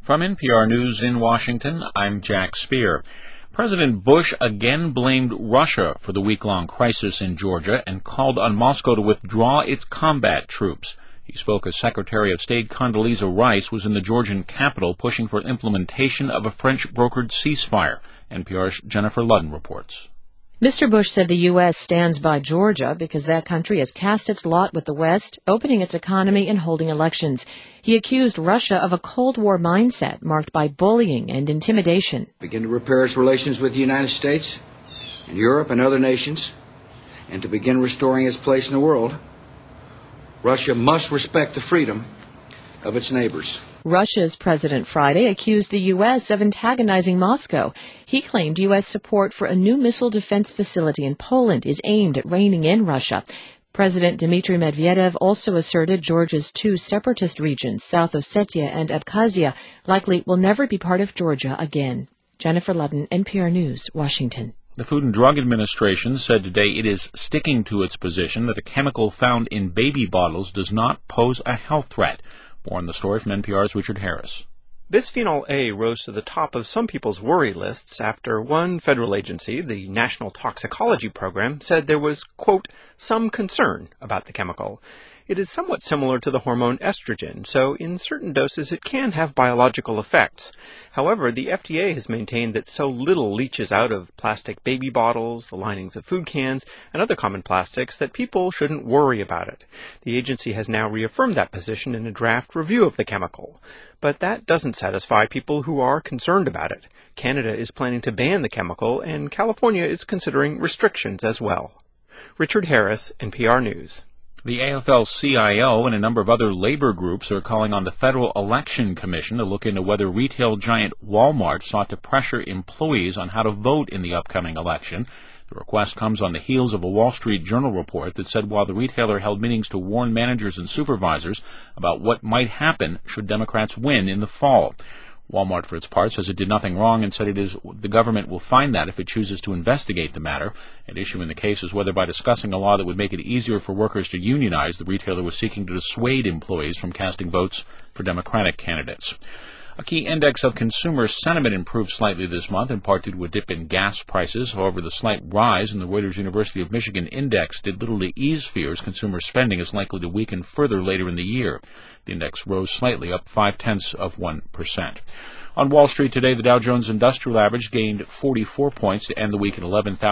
From NPR News in Washington, I'm Jack Speer. President Bush again blamed Russia for the week-long crisis in Georgia and called on Moscow to withdraw its combat troops. He spoke as Secretary of State Condoleezza Rice was in the Georgian capital pushing for implementation of a French-brokered ceasefire. NPR's Jennifer Ludden reports. Mr. Bush said the U.S. stands by Georgia because that country has cast its lot with the West, opening its economy and holding elections. He accused Russia of a Cold War mindset marked by bullying and intimidation. Begin to repair its relations with the United States and Europe and other nations, and to begin restoring its place in the world, Russia must respect the freedom of its neighbors. Russia's President Friday accused the U.S. of antagonizing Moscow. He claimed U.S. support for a new missile defense facility in Poland is aimed at reining in Russia. President Dmitry Medvedev also asserted Georgia's two separatist regions, South Ossetia and Abkhazia, likely will never be part of Georgia again. Jennifer Ludden, NPR News, Washington. The Food and Drug Administration said today it is sticking to its position that a chemical found in baby bottles does not pose a health threat. More on the story from NPR's Richard Harris. Bisphenol A rose to the top of some people's worry lists after one federal agency, the National Toxicology Program, said there was, quote, some concern about the chemical. It is somewhat similar to the hormone estrogen, so in certain doses it can have biological effects. However, the FDA has maintained that so little leaches out of plastic baby bottles, the linings of food cans, and other common plastics that people shouldn't worry about it. The agency has now reaffirmed that position in a draft review of the chemical. But that doesn't satisfy people who are concerned about it. Canada is planning to ban the chemical, and California is considering restrictions as well. Richard Harris, NPR News. The AFL-CIO and a number of other labor groups are calling on the Federal Election Commission to look into whether retail giant Walmart sought to pressure employees on how to vote in the upcoming election. The request comes on the heels of a Wall Street Journal report that said while the retailer held meetings to warn managers and supervisors about what might happen should Democrats win in the fall. Walmart, for its part, says it did nothing wrong and said the government will find that if it chooses to investigate the matter. At issue in the case is whether by discussing a law that would make it easier for workers to unionize, the retailer was seeking to dissuade employees from casting votes for Democratic candidates. A key index of consumer sentiment improved slightly this month, in part due to a dip in gas prices. However, the slight rise in the Reuters University of Michigan index did little to ease fears consumer spending is likely to weaken further later in the year. The index rose slightly, up 0.5%. On Wall Street today, the Dow Jones Industrial Average gained 44 points to end the week at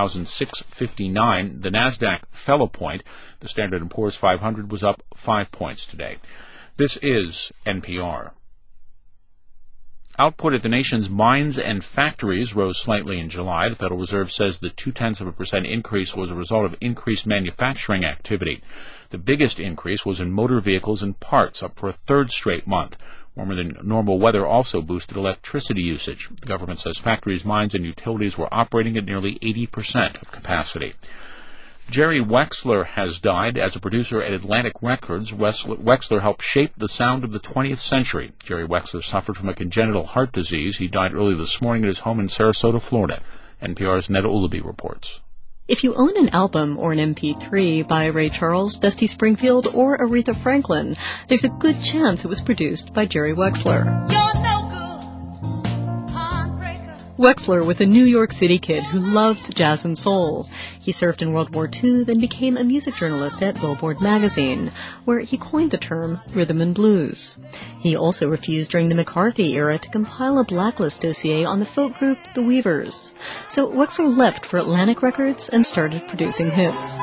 11,659. The Nasdaq fell a point. The Standard & Poor's 500 was up 5 points today. This is NPR. Output at the nation's mines and factories rose slightly in July. The Federal Reserve says the 0.2% increase was a result of increased manufacturing activity. The biggest increase was in motor vehicles and parts, up for a third straight month. Warmer than normal weather also boosted electricity usage. The government says factories, mines, and utilities were operating at nearly 80% of capacity. Jerry Wexler has died. As a producer at Atlantic Records, Wexler helped shape the sound of the 20th century. Jerry Wexler suffered from a congenital heart disease. He died early this morning at his home in Sarasota, Florida. NPR's Neda Ulaby reports. If you own an album or an MP3 by Ray Charles, Dusty Springfield, or Aretha Franklin, there's a good chance it was produced by Jerry Wexler. You're no good. Wexler was a New York City kid who loved jazz and soul. He served in World War II, then became a music journalist at Billboard magazine, where he coined the term rhythm and blues. He also refused during the McCarthy era to compile a blacklist dossier on the folk group The Weavers. So Wexler left for Atlantic Records and started producing hits.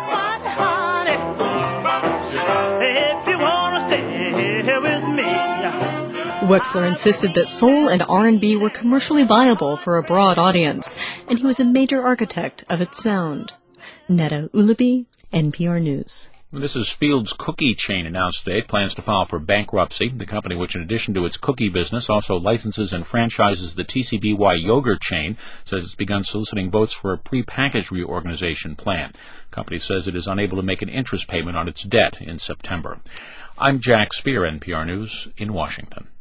Wexler insisted that soul and R&B were commercially viable for a broad audience, and he was a major architect of its sound. Neda Ulaby, NPR News. This is Fields Cookie Chain announced today it plans to file for bankruptcy. The company, which in addition to its cookie business also licenses and franchises the TCBY yogurt chain, says it's begun soliciting votes for a prepackaged reorganization plan. The company says it is unable to make an interest payment on its debt in September. I'm Jack Speer, NPR News in Washington.